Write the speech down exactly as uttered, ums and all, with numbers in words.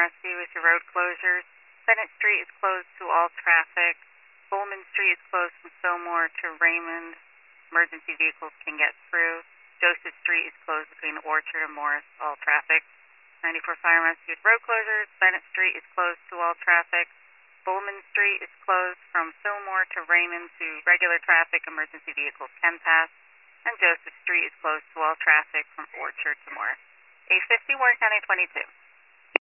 Rescue with your road closures. Bennett Street is closed to all traffic. Bowman Street is closed from Fillmore to Raymond. Emergency vehicles can get through. Joseph Street is closed between Orchard and Morris, all traffic. ninety-four Fire and Rescue with road closures. Bennett Street is closed to all traffic. Bowman Street is closed from Fillmore to Raymond to regular traffic. Emergency vehicles can pass. And Joseph Street is closed to all traffic from Orchard to Morris. eight fifty, Warren County twenty-two.